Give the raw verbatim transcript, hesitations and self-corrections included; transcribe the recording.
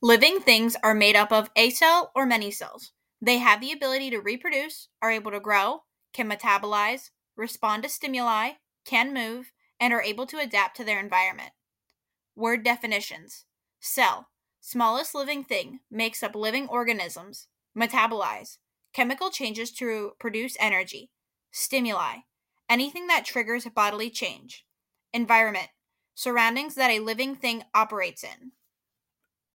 Living things are made up of a cell or many cells. They have the ability to reproduce, are able to grow, can metabolize, respond to stimuli, can move, and are able to adapt to their environment. Word definitions: cell, smallest living thing, makes up living organisms. Metabolize, chemical changes to produce energy. Stimuli, anything that triggers bodily change. Environment, surroundings that a living thing operates in.